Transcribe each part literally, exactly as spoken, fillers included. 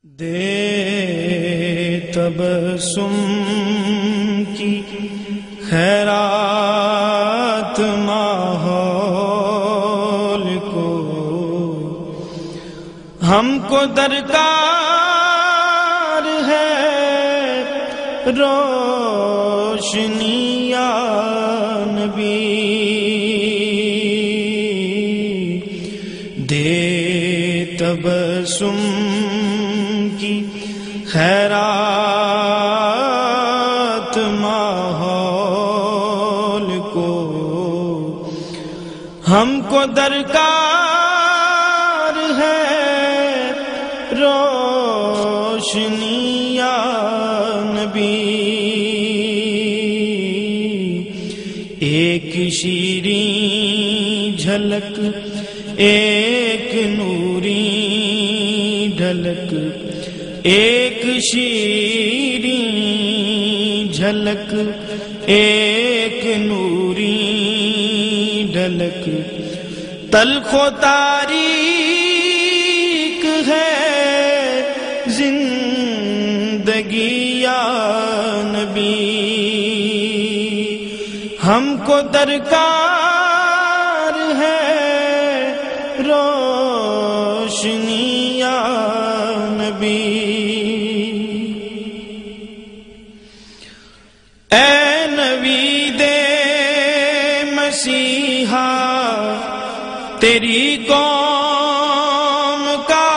دے تبسم کی خیرات ماحول کو، ہم کو درکار ہے روشنی یا نبی، دے تبسم کی خیرات ماحول کو، ہم کو درکار ہے روشنی یا نبی، ایک شیریں جھلک ایک نوری ڈھلک، ایک شیریں جھلک ایک نوری ڈھلک، تلخ و تاریک ہے زندگی یا نبی، ہم کو درکار ہے روشنی یا نبی، اے نبی دے مسیحا تیری قوم کا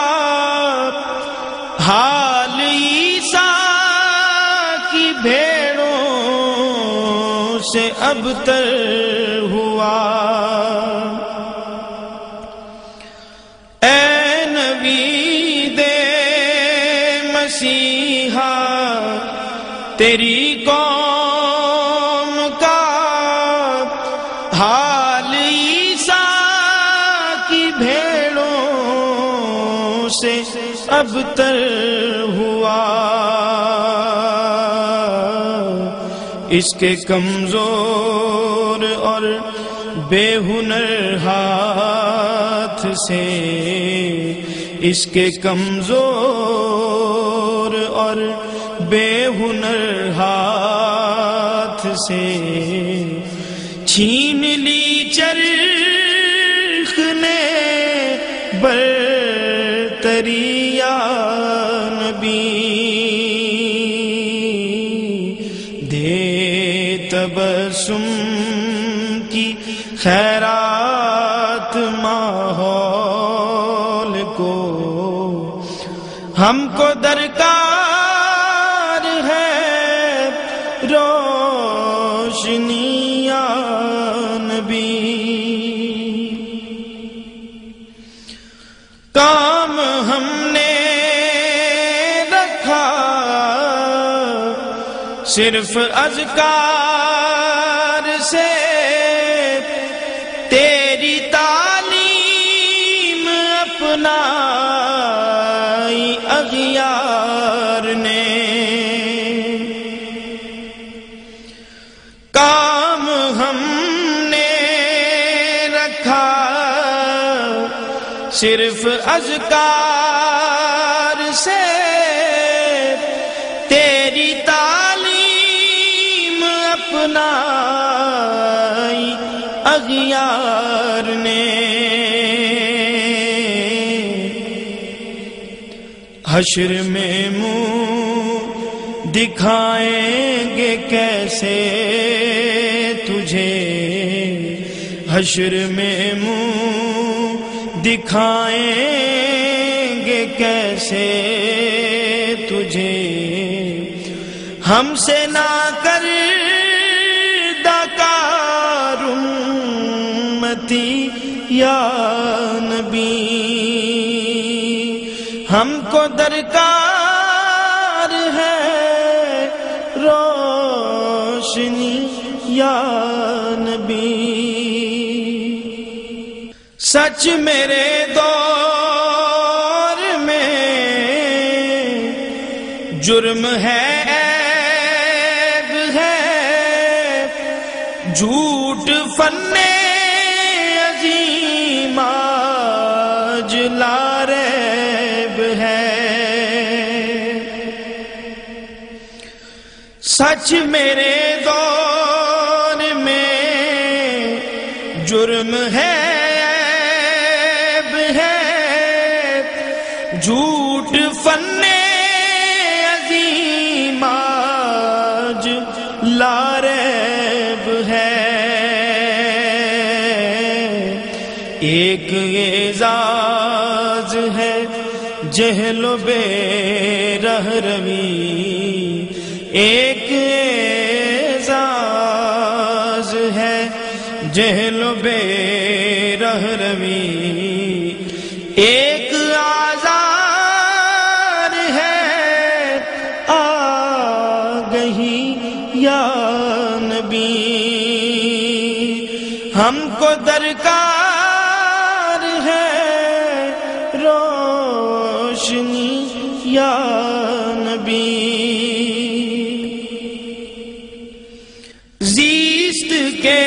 حال عیسیٰ کی بھیڑوں سے ابتر ہوا، اے نبی دے مسیحا تیری قوم کا حال عیسیٰ کی بھیڑوں سے ابتر ہوا، اس کے کمزور اور بے ہنر ہاتھ سے، اس کے کمزور اور بے ہنر ہاتھ سے چھین لی چرخ نے برتری یا نبی، دے تبسم کی خیرات ماحول کو، ہم کو درکار ہے روشنی یا نبی، کام ہم نے رکھا صرف اذکار سے، تیری تعلیم اپنائی اغیار نے، کام ہم نے رکھا صرف اذکار سے، تیری تعلیم اپنائی اغیار نے، حشر میں منہ دکھائیں گے کیسے تجھے، حشر میں منہ دکھائیں گے کیسے تجھے، ہم سے نہ کر دکار امتی یا نبی، ہم کو درکار ہے روشنی یا نبی، سچ میرے دور میں جرم ہے عیب ہے، جھوٹ فن عظیم آج لا ریب ہے، سچ میرے دور میں جرم ہے، عیب ہے، جھوٹ فن عظیم آج لاریب ہے۔ ایک اعزاز ہے جہل و بے رہروی، ایک اعزاز ہے جہل و بے رہروی، ایک آزار ہے آگہی یا نبی۔ ہم کو درکار ہے روشنی یا نبی۔ زیست کے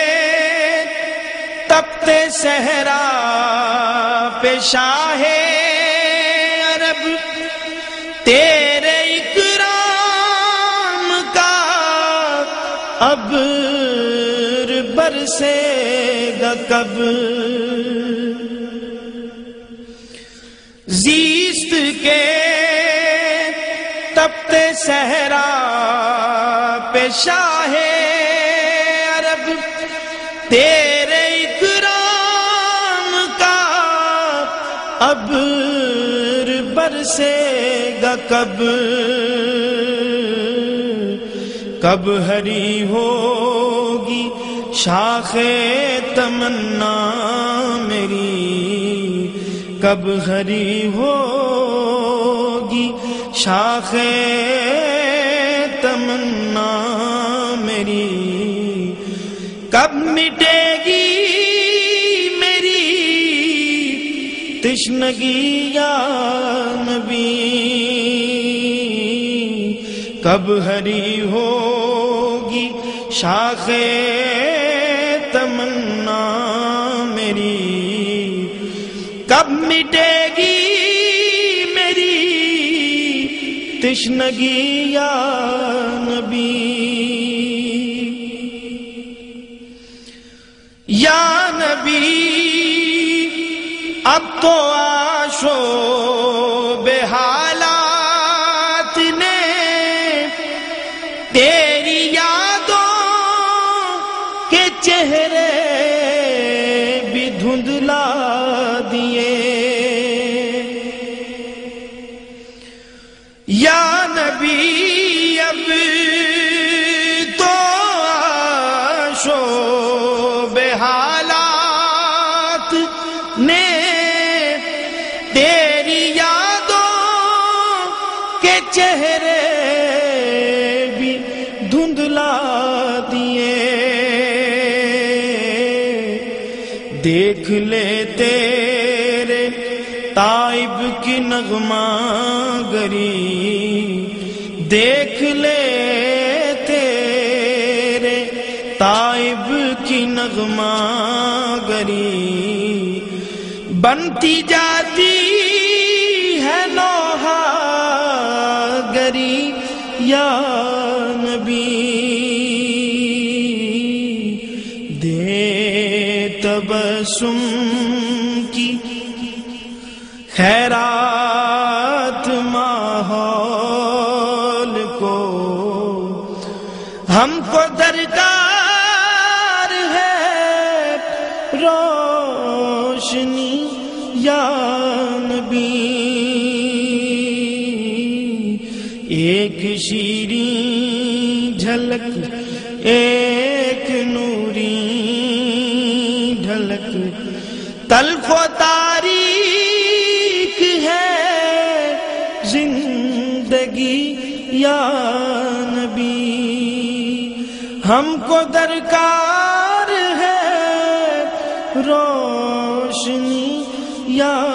تپتے صحرا پہ شاہ عرب، تیرے اکرام کا ابر برسے گا کب؟ زیست کے تپتے صحرا پہ شاہ عرب، تیرے اکرام کا ابر برسے گا کب؟ کب ہری ہوگی شاخ تمنا میری، کب ہری ہوگی شاخ تمنا میری، کب مٹے گی میری تشنگی یا نبی، کب ہری ہوگی شاخ تمنا میری، کب مٹے گی میری تشنگی یا نبی۔ یا نبی اب تو آشوب حالات نے تیری یادوں کے چہرے بھی دھندلا دیے۔ یا نبی اب تو آشوب حالات نے تیری یادوں کے چہرے بھی دھندلا دیے۔ دیکھ لے تیرے تائب کی نغمہ گری، دیکھ لے تیرے تائب کی نغمہ گری، بنتی جاتی ہے نوحہ گری یا نبی۔ دے تبسم کی خیرات ماحول کو، ہم کو درکار ہے روشنی یا نبی۔ ایک شیریں جھلک، ایک نوری ڈھلک، تلخ و تاریک ہے زندگی یا نبی۔ ہم کو درکار ہے روشنی یا